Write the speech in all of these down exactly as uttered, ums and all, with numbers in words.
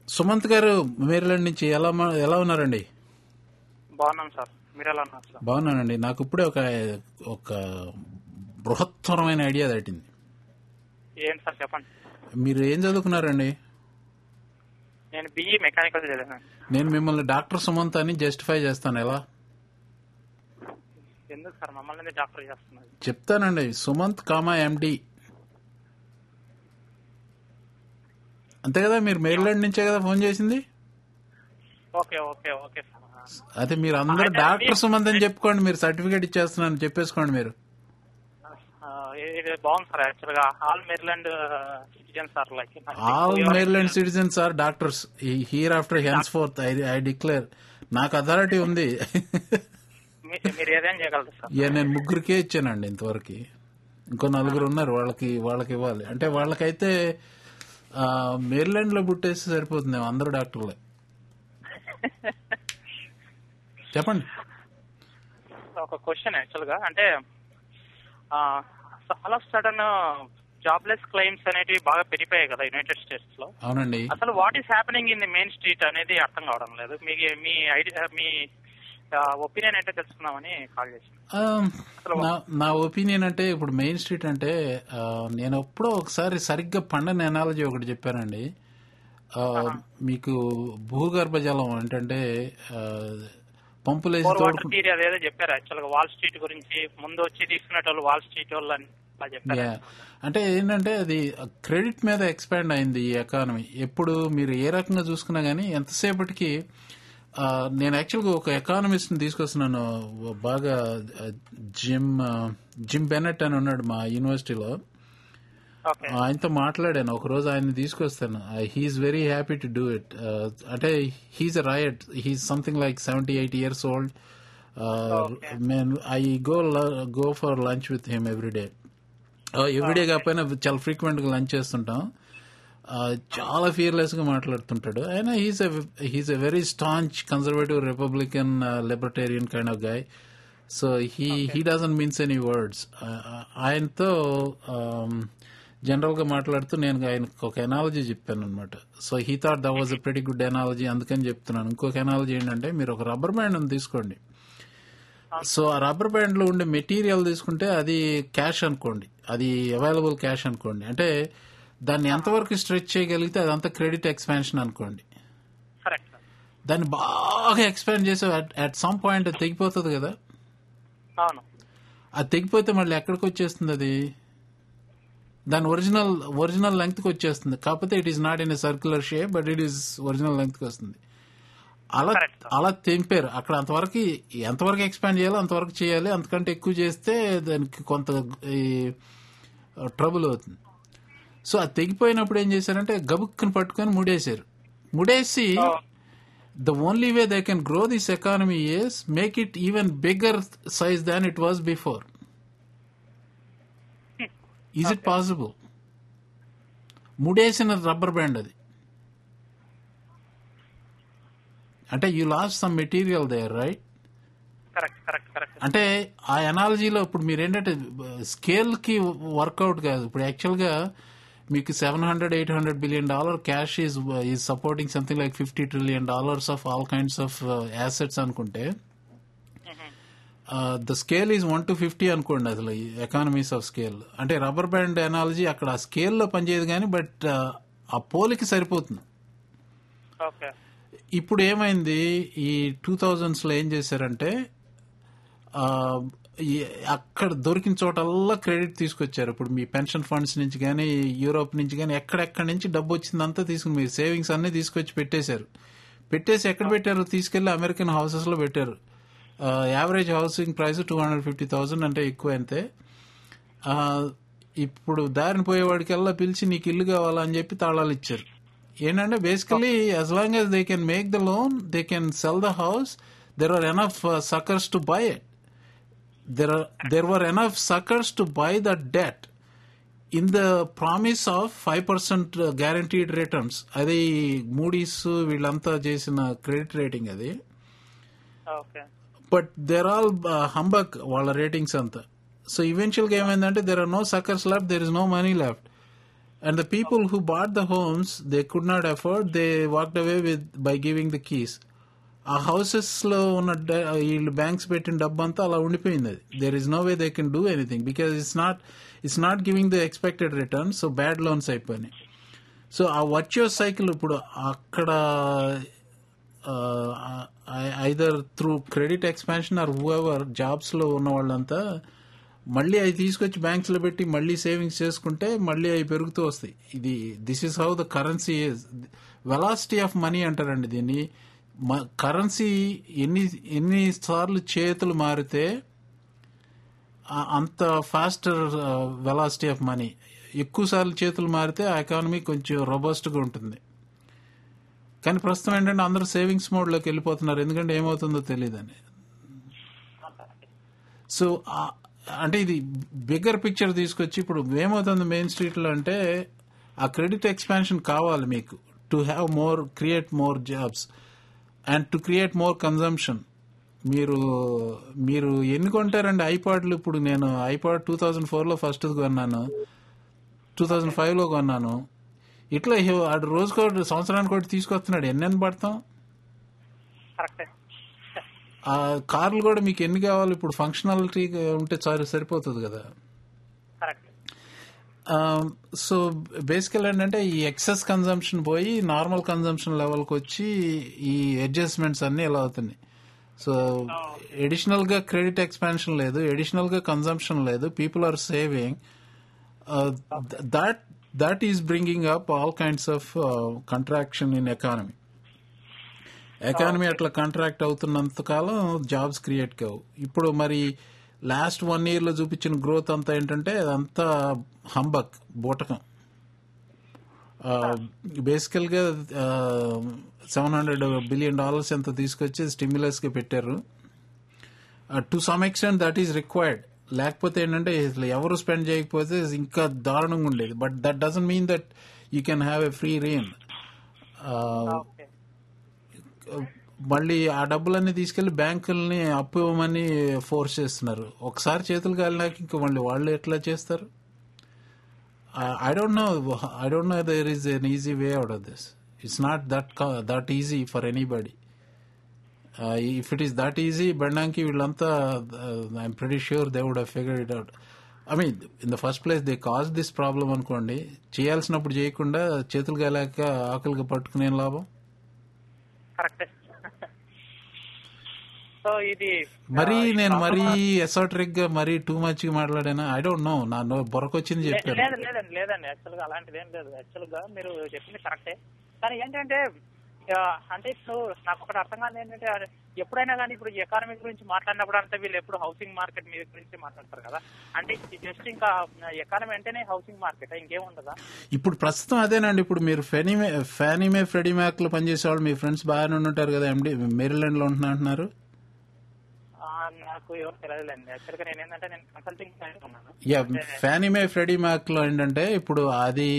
సుమంత్ గారు మేరీలాండ్ నుంచి ఎలా మా- ఎలా ఉన్నారండి? బాగున్నాను సార్, మీరు ఎలా ఉన్నారు సార్? బాగున్నానండి. నాకు ఇప్పుడే ఒక ఒక బృహత్తరమైన ఐడియా దాటింది. ఏంటి సార్ చెప్పండి. మీరు ఏం చదువుకున్నారండి? నేను బిఈ మెకానికల్ చదివాను. నేను మిమ్మల్ని డాక్టర్ సుమంత్ అని జస్టిఫై చేస్తాను. ఎలా ఎందుకు సార్ మమ్మల్ని డాక్టర్ చేస్తున్నారు? చెప్తానండి. సుమంత్ కామా ఎండి, అంతే కదా? మీరు మేరీలాండ్ నుంచే కదా ఫోన్ చేసింది? Okay okay okay sir. అదే మీరు అందరూ డాక్టర్ సుమంత్ అని చెప్పుకోండి. మీరు సర్టిఫికేట్ ఇచ్చేస్తున్నాను, చెప్పేసుకోండి మీరు. ఆ, ఇది బాగుంది సార్. యాక్చువల్ గా all Maryland citizens are like all Maryland citizens are doctors here hereafter henceforth. I I declare. నాకు అథారిటీ ఉంది. మీరు ఏదైనా చేయగలరు సార్. ఇక నేను ముగ్గురికే ఇచ్చానండి ఇంతవరకు. ఇంకో నలుగురు ఉన్నారు, వాళ్ళకి వాళ్ళకి ఇవ్వాలి. అంటే వాళ్ళకైతే మేరీలాండ్ లో పుట్టేసి సరిపోతుంది, అందరూ డాక్టర్లే. చెప్పండి. ఒక క్వశ్చన్ యాక్చువల్ గా, అంటే all of sudden jobless claims అనేటివి బాగా పెరిగిపోయాయి కదా యునైటెడ్ స్టేట్స్ లో. అవునండి. అసలు what is happening in the main street అనేది అర్థం కావడం లేదు. మీ మీ ఐడియా, మీ ఒపీనియన్ ఏంటో తెలుసుకుందామని కాల్ చేశాను. నా- నా ఒపీనియన్ అంటే ఇప్పుడు మెయిన్ స్ట్రీట్ అంటే ఆ, నేను ఎప్పుడో ఒకసారి సరిగ్గా పండని ఎనాలజీ ఒకటి చెప్పానండి. ఆ, మీకు భూగర్భ జలం ఏంటంటే ఆ, పంపులేసి వాటర్ తోడుకు థియరీ అదేదో చెప్పారు యాక్చువల్ గా. వాల్ స్ట్రీట్ గురించి ముందు వచ్చి తీసుకునేటోళ్ళు వాల్ స్ట్రీట్ వాళ్ళు అని అలా చెప్పారు. యా. అంటే ఏంటంటే అది క్రెడిట్ మీద ఎక్స్పాండ్ అయింది ఈ ఎకానమీ. ఎప్పుడు మీరు ఏ రకంగా చూసుకున్నా గానీ ఎంతసేపటికి ఆ, నేను యాక్చువల్గా ఒక ఎకానమిస్ట్ ని తీసుకొస్తున్నాను బాగా. ఆ, జిమ్ ఆ, జిమ్ బెనెట్ అని ఉన్నాడు మా యూనివర్సిటీలో. ఓకే ఆయనతో మాట్లాడాను ఒక రోజు. ఆయన తీసుకొస్తాను. He's very happy to do it. అంటే he's a riot. He's something like seventy eight years old. నేను I go go for lunch with him every day. Everyday కాకపోయినా చాలా ఫ్రీక్వెంట్ గా లంచ్ చేస్తుంటాం. Uh, చాలా ఫియర్లెస్ గా మాట్లాడుతుంటాడు ఆయన. He's he's a very staunch conservative republican libertarian kind of guy. So he he doesn't means any words. ఆయనతో general గా మాట్లాడుతూ నేను ఆయనకు ఒక ఎనాలజీ చెప్పాను అనమాట. So he thought that was a pretty good analogy, అందుకని చెప్తున్నాను. ఇంకొక ఎనాలజీ ఏంటంటే మీరు ఒక రబ్బర్ బ్యాండ్ తీసుకోండి. సో ఆ రబ్బర్ బ్యాండ్ లో ఉండే మెటీరియల్ తీసుకుంటే అది క్యాష్ అనుకోండి, అది అవైలబుల్ క్యాష్ అనుకోండి. అంటే దాన్ని ఎంతవరకు స్ట్రెచ్ చేయగలిగితే అదంతా క్రెడిట్ ఎక్స్పాన్షన్ అనుకోండి. కరెక్ట్. దాన్ని బాగా ఎక్స్పాండ్ చేసి అట్ సమ్ పాయింట్ అది తెగిపోతుంది కదా. అవును. అది తెగిపోతే మళ్ళీ ఎక్కడికి వచ్చేస్తుంది? అది దాని ఒరిజినల్ ఒరిజినల్ లెంగ్త్ కి వచ్చేస్తుంది. కాకపోతే it is not in a circular shape, but it is original length కి వస్తుంది. అలా అలా తెంపారు. అక్కడ అంతవరకు ఎంతవరకు ఎక్స్పాండ్ చేయాలో అంతవరకు చేయాలి. అంతకంటే ఎక్కువ చేస్తే దానికి కొంత ట్రబుల్ అవుతుంది. సో అది తెగిపోయినప్పుడు ఏం చేశారంటే గబుక్కుని పట్టుకొని ముడేశారు. ముడేసి the only way they can grow this economy is make it even bigger size than it was before. Is it possible? ముడేసిన రబ్బర్ బ్యాండ్ అది. అంటే you lost some material there, right? అంటే ఆ ఎనాలజీలో ఇప్పుడు మీరేంటంటే స్కేల్ కి వర్కౌట్ కాదు. ఇప్పుడు యాక్చువల్ గా మీకు seven hundred eight hundred billion dollar cash is is supporting something like fifty trillion dollars of all kinds of assets అనుకుంటే the scale is one to fifty అనుకోండి. అసలు ఎకానమీస్ ఆఫ్ స్కేల్ అంటే rubber band analogy అక్కడ ఆ స్కేల్లో పనిచేయదు కానీ but ఆ పోలికి సరిపోతుంది. ఇప్పుడు ఏమైంది, ఈ టూ థౌజండ్స్ లో ఏం చేశారంటే అక్కడ దొరికిన చోటల్లా క్రెడిట్ తీసుకొచ్చారు. ఇప్పుడు మీ పెన్షన్ ఫండ్స్ నుంచి కానీ యూరోప్ నుంచి కానీ ఎక్కడెక్కడి నుంచి డబ్బు వచ్చిందంతా తీసుకుని మీ సేవింగ్స్ అన్ని తీసుకొచ్చి పెట్టేశారు. పెట్టేసి ఎక్కడ పెట్టారు? తీసుకెళ్లి అమెరికన్ హౌసెస్ లో పెట్టారు. Average housing price two hundred fifty thousand అంటే ఎక్కువ అంతే. ఇప్పుడు దారిని పోయేవాడికల్లా పిలిచి నీకు ఇల్లు కావాలని చెప్పి తాళాలు ఇచ్చారు. ఏంటంటే basically as long as they can make the loan, they can sell the house, there are enough suckers to buy it. There are there were enough suckers to buy the debt in the promise of five percent guaranteed returns. అది Moody's వీళ్ళంతా చేసిన credit rating అది. But they're all humbug వాళ్ళ ratings అంతా. So eventual గా ఏమైందంటే there are no suckers left, there is no money left. And the people who bought the homes, they could not afford, they walked away with by giving the keys. ఆ houses లో ఉన్న వీళ్ళు banks పెట్టిన డబ్బు అంతా అలా ఉండిపోయింది. అది there is no way they can do anything because it's not it's not giving the expected return. So bad loans అయిపోయినాయి. సో ఆ వర్చువస్ సైకిల్ ఇప్పుడు అక్కడ either through credit expansion or whoever jobs లో ఉన్న వాళ్ళంతా మళ్ళీ అవి తీసుకొచ్చి బ్యాంక్స్ లో పెట్టి మళ్ళీ సేవింగ్స్ చేసుకుంటే మళ్ళీ అవి పెరుగుతూ వస్తాయి. ఇది this is how the currency is. Velocity of money అంటారండి దీన్ని. కరెన్సీ ఎన్ని ఎన్ని సార్లు చేతులు మారితే అంత ఫాస్టర్ వెలాసిటీ ఆఫ్ మనీ. ఎక్కువ సార్లు చేతులు మారితే ఆ ఎకానమీ కొంచెం రోబస్ట్ గా ఉంటుంది. కానీ ప్రస్తుతం ఏంటంటే అందరూ సేవింగ్స్ మోడ్ లోకి వెళ్ళిపోతున్నారు, ఎందుకంటే ఏమవుతుందో తెలియదని. సో అంటే ఇది బిగ్గర్ పిక్చర్ తీసుకొచ్చి ఇప్పుడు ఏమవుతుంది మెయిన్ స్ట్రీట్ లో అంటే ఆ క్రెడిట్ ఎక్స్పాన్షన్ కావాలి మీకు to have more create more jobs and to create more consumption. మీరు మీరు ఎన్ని కొంటారండి ఐపాడ్లు? ఇప్పుడు నేను ఐపాడ్ టూ థౌజండ్ ఫోర్ లో ఫస్ట్ కొన్నాను, టూ థౌజండ్ ఫైవ్ లో కొన్నాను. ఇట్లా ఆడు రోజుకోటి సంవత్సరానికి ఒకటి తీసుకొస్తున్నాడు. ఎన్నెన్ని పడతాం? ఆ కార్లు కూడా మీకు ఎన్ని కావాలి? ఇప్పుడు ఫంక్షనాలిటీ ఉంటే చాలు సరిపోతుంది కదా. సో బేసికల్ ఏంటంటే ఈ ఎక్సెస్ కన్జంప్షన్ పోయి నార్మల్ కన్జంప్షన్ లెవెల్కి వచ్చి ఈ అడ్జస్ట్మెంట్స్ అన్ని ఎలా అవుతున్నాయి. సో ఎడిషనల్ గా క్రెడిట్ ఎక్స్పాన్షన్ లేదు, ఎడిషనల్ గా కన్జంప్షన్ లేదు, people are saving. That that is bringing up all kinds of contraction in economy. Economy అట్లా కాంట్రాక్ట్ అవుతున్నంత కాలం జాబ్స్ క్రియేట్ కావు. ఇప్పుడు మరి లాస్ట్ వన్ ఇయర్ లో చూపించిన గ్రోత్ అంతా ఏంటంటే అదంతా హంబక్, బూటకం. బేసికల్ గా సెవెన్ హండ్రెడ్ బిలియన్ డాలర్స్ ఎంత తీసుకొచ్చి స్టిమ్యులస్ గా పెట్టారు. To some extent that is required. లేకపోతే ఏంటంటే ఎవరు స్పెండ్ చేయకపోతే ఇంకా దారుణంగా ఉండేది. But that doesn't mean that you can have a free rein. మళ్ళీ ఆ డబ్బులన్నీ తీసుకెళ్లి బ్యాంకుల్ని అప్పు ఇవ్వమని ఫోర్స్ చేస్తున్నారు. ఒకసారి చేతులు కాలినాక ఇంకా మళ్ళీ వాళ్ళు ఎట్లా చేస్తారు? I don't know I don't know there is an easy way out of this. It's not that that easy for anybody. If it is that easy బండానికి వీళ్ళంతా I'm pretty sure they would have figured it out. I mean in the first place they cause this problem అనుకోండి. చేయాల్సినప్పుడు చేయకుండా చేతులు కాలేక ఆకలిగా పట్టుకునే లాభం. So ఇది మరీ నేను మరీ ఎసోటరిక్ గా మరీ టూ మచ్ గా మాట్లాడాను. ఐ డోంట్ నో, నా బొరకొచ్చింది చెప్పాను. లేదండి లేదండి యాక్చువల్ గా అలాంటిది ఏం లేదు. యాక్చువల్ గా మీరు చెప్పింది కరెక్టే. కానీ ఏంటంటే అంటే ఇప్పుడు నాకు ఒకటి అర్థం కాదు ఏంటంటే ఎప్పుడైనా కానీ ఇప్పుడు ఎకానమీ గురించి మాట్లాడినప్పుడు అంతా వీళ్ళు ఎప్పుడు హౌసింగ్ మార్కెట్ మీద గురించి మాట్లాడతారు కదా. అంటే జస్ట్ ఇంకా ఎకానమీ అంటేనే హౌసింగ్ మార్కెట్, ఇంకేముండదా? ఇప్పుడు ప్రస్తుతం అదేనండి. ఇప్పుడు మీరు ఫెనీమే ఫానీమే ఫ్రెడీ మ్యాక్ లో పనిచేసే వాళ్ళు మీ ఫ్రెండ్స్ బాగానే ఉంటారు కదా. ఎండి మేరీలాండ్ లో ఉంటున్నా అంటున్నారు. నాకు ఎవరు తెలియదులేండి. యాక్చువల్గా నేను ఏంటంటే నేను కన్సల్టింగ్ ఉన్నాను. యా, ఫానీమే ఫ్రెడీ మ్యాక్ లో ఏంటంటే ఇప్పుడు అది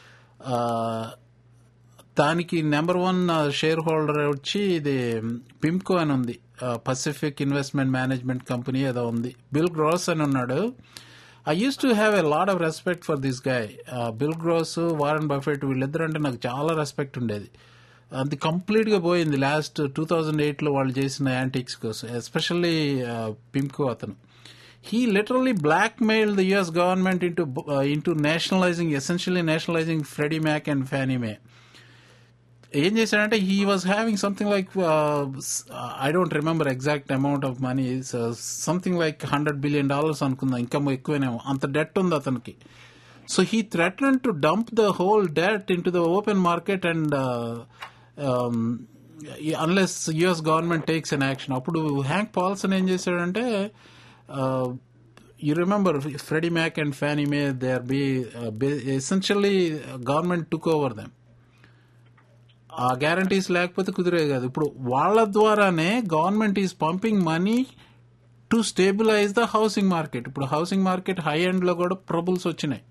దానికి నెంబర్ వన్ షేర్ హోల్డర్ వచ్చి ఇది పిమ్కో అని ఉంది, పసిఫిక్ ఇన్వెస్ట్మెంట్ మేనేజ్మెంట్ కంపెనీ ఏదో ఉంది. బిల్ గ్రోస్ అని ఉన్నాడు. I use to have a lot of respect for this guy. Bill Gross, Warren Buffett వీళ్ళిద్దరు అంటే నాకు చాలా రెస్పెక్ట్ ఉండేది. అది కంప్లీట్ గా పోయింది లాస్ట్ టూ థౌజండ్ ఎయిట్ లో వాళ్ళు చేసిన యాంటిక్స్ కోసం, ఎస్పెషల్లీ పిమ్కో. అతను he literally blackmailed the U S government into uh, into nationalizing, essentially nationalizing Freddie Mac and Fannie Mae. ఏం చేశాడంటే he was having something like uh, I don't remember exact amount of money, so something like one hundred billion dollars అనుకుందాం, ఇంకా ఎక్కువనేమో అంత debt ఉంది అతనికి. So he threatened to dump the whole debt into the open market and uh, um, unless U S government takes an action. అప్పుడు Hank Paulson ఏం చేశాడంటే, uh, you remember Freddie Mac and Fannie Mae, they are be uh, essentially government took over them. ఆ guarantees లేకపోతే కుదిరే కాదు. ఇప్పుడు వాళ్ళ ద్వారానే government is pumping money to stabilize the housing market. ఇప్పుడు హౌసింగ్ మార్కెట్ హై ఎండ్ లో కూడా ట్రబుల్స్ వచ్చినాయి.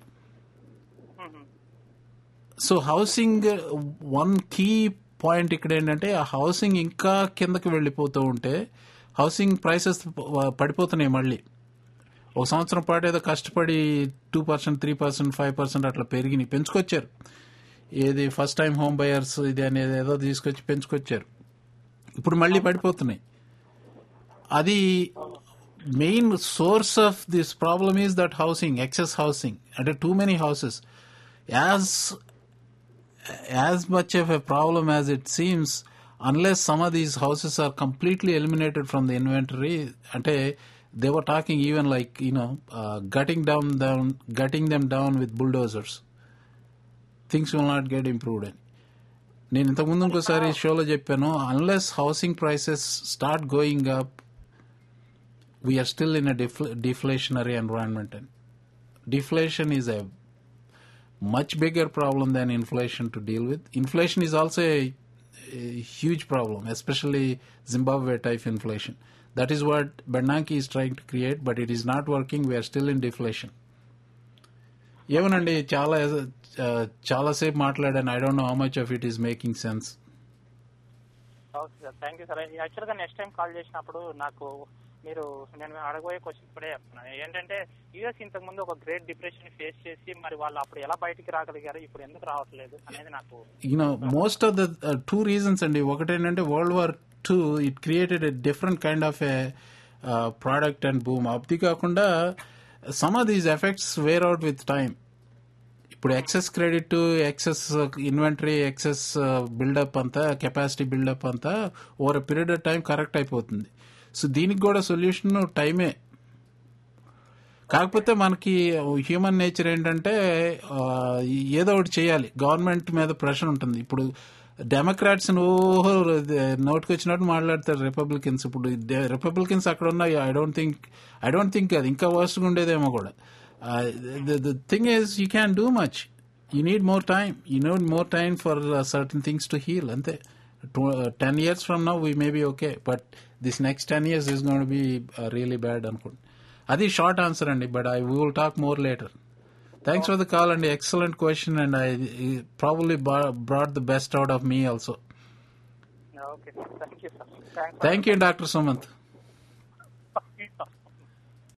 So housing one key point ఇక్కడ ఏంటంటే, ఆ హౌసింగ్ ఇంకా కిందకి వెళ్ళిపోతూ ఉంటే హౌసింగ్ ప్రైసెస్ పడిపోతున్నాయి. మళ్ళీ ఒక సంవత్సరం పాటు ఏదో కష్టపడి two percent three percent five percent అట్లా పెరిగినాయి, పెంచుకొచ్చారు. ఏది ఫస్ట్ టైం హోమ్ బయర్స్ ఇది అనేది ఏదో తీసుకొచ్చి పెంచుకొచ్చారు. ఇప్పుడు మళ్ళీ పడిపోతున్నాయి. అది main source of this problem is that housing, excess housing, అంటే too many houses. As as much of a problem as it seems, unless some of these houses are completely eliminated from the inventory, ante they were talking even like, you know, uh, gutting down down gutting them down with bulldozers, things will not get improved. And నేను ఇంతకుముందు ఇంకోసారి షోలో చెప్పాను, unless housing prices start going up, we are still in a defl- deflationary environment. And deflation is a much bigger problem than inflation to deal with. Inflation is also a a huge problem, especially Zimbabwe type inflation. That is what Bernanke is trying to create, but it is not working. We are still in deflation. ఏమనండి, చాలా చాలా సేపు మాట్లాడాను. I don't know how much of it is making sense. Okay sir, thank you sir. యాక్చువల్గా next time call చేసినప్పుడు నాకు మీరు నేను అడగబోయే క్వశ్చన్ ఇప్పుడే చెప్తున్నాను. ఏంటంటే యూఎస్ ఇంతకు ముందు ఒక గ్రేట్ డిప్రెషన్ ఫేస్ చేసి మరి వాళ్ళు అప్పుడు ఎలా బయటికి రాగలిగారు, ఇప్పుడు ఎందుకు రావట్లేదు అనేది నాకు. You know most of the two reasons అండి. ఒకటేంటంటే world war two it created a different kind of a product and boom. అది కాకుండా some of these effects wear out with time. ఇప్పుడు excess credit, excess inventory, excess buildup అంతా, capacity buildup అంతా over a period of time correct అయిపోతుంది. So దీనికి కూడా solution టైమే. కాకపోతే మనకి హ్యూమన్ నేచర్ ఏంటంటే ఏదో ఒకటి చేయాలి, గవర్నమెంట్ మీద ప్రెషర్ ఉంటుంది. ఇప్పుడు డెమోక్రాట్స్ ఓహో నోటికి వచ్చినట్టు మాట్లాడతారు రిపబ్లికన్స్. ఇప్పుడు రిపబ్లికన్స్ అక్కడ ఉన్నాయి. I don't think I don't think అది ఇంకా వర్స్ట్గా ఉండేదేమో కూడా. The thing is you can do much, you need more time, you need more time for certain things to heal. అంతే. Ten years from now we may be okay, but this next ten years is gonna be really bad అనుకోండి. అది short answer అండి, but I will talk more later. Thanks for the call అండి. Excellent question and I probably brought the best out of me also. Thank you, doctor Sumanth.